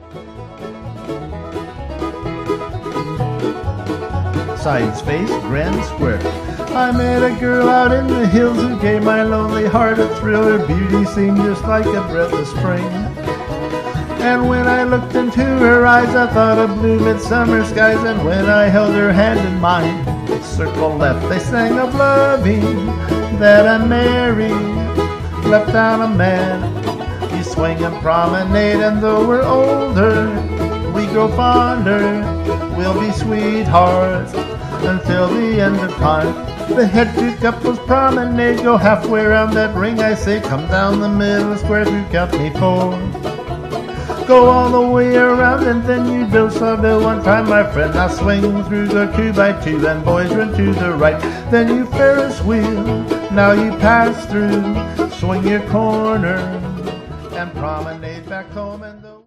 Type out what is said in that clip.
Sides face, Grand Square. I met a girl out in the hills who gave my lonely heart a thrill. Her beauty seemed just like a breath of spring. And when I looked into her eyes, I thought of blue midsummer skies. And when I held her hand in mine, the circle left. They sang of loving, that a Mary left out a man. We swing and promenade, and though we're older, we grow fonder. We'll be sweethearts until the end of time. The head two couples promenade, go halfway around that ring. I say, come down the middle square through, count me four. Go all the way around and then you build Saville one time, my friend. Now swing through the 2x2 and boys run to the right. Then you Ferris wheel, now you pass through, swing your corner and promenade back home. And